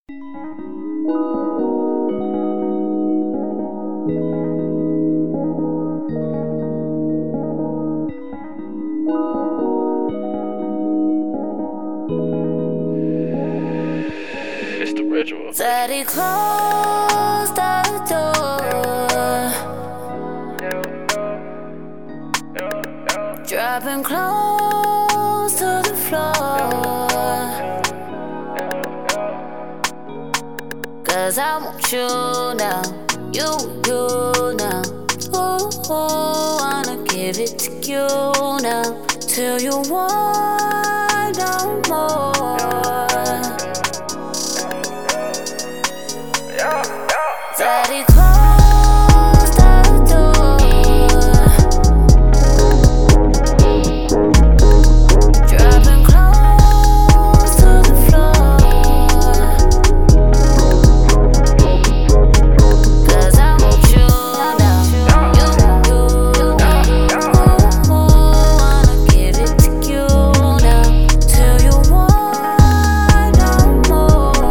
It's the ritual. Daddy closed the door, dropping close to the floor. 'Cause I want you now, you now. Ooh, wanna give it to you now, till you want no more. Daddy closed the door, dropping close to the floor. 'Cause I want you now, you now. Ooh, wanna give it to you now, till you want no more.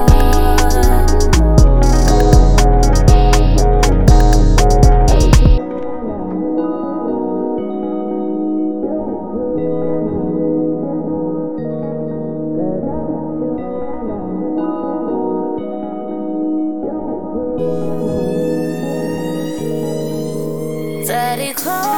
Daddy close